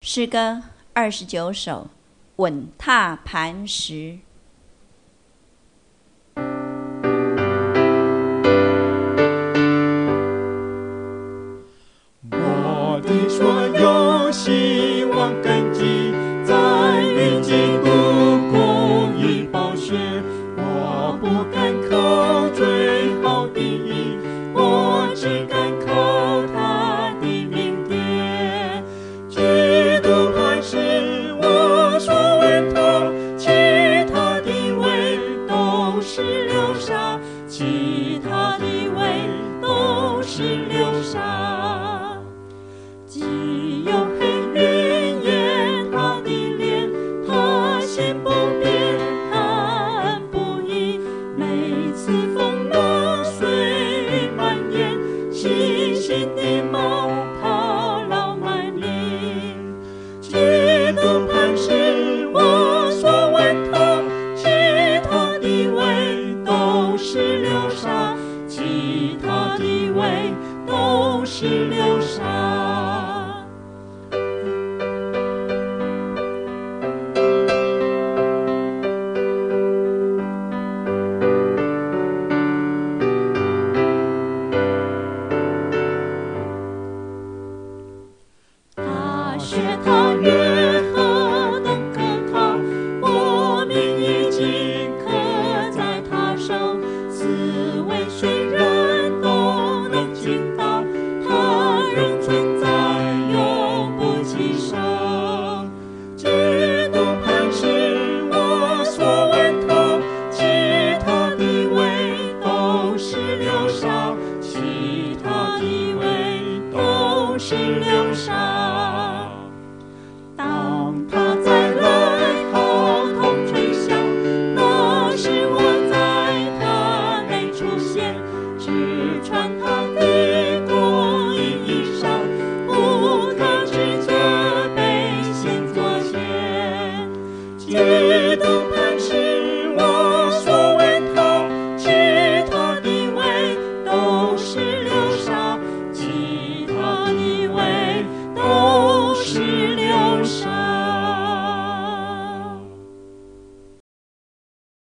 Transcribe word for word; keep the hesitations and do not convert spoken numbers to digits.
诗歌二十九首，稳踏磐石。 我的所有希望根基在于基督公义宝血，我不敢靠最好的义，我只敢靠他的名典。基督磐石我所稳妥，其他的位都是流沙，其他的位都是流沙。既有黑云掩他的脸，他心不变，他恩不移。每次风浪随云蔓延，信心的锚他老满盈。基督磐石我所稳妥，其他的位都是流沙，其他的位都是流沙。大雪它越何等可靠，我命已经刻在他手。四围虽然都能倾倒，它仍存在，永不起手。基督磐石我所稳妥，其他的位都是流沙，其他的位都是流沙。当他再来号筒吹响，那时我在他内出现，只穿他的公义衣裳，无可指责被先作先。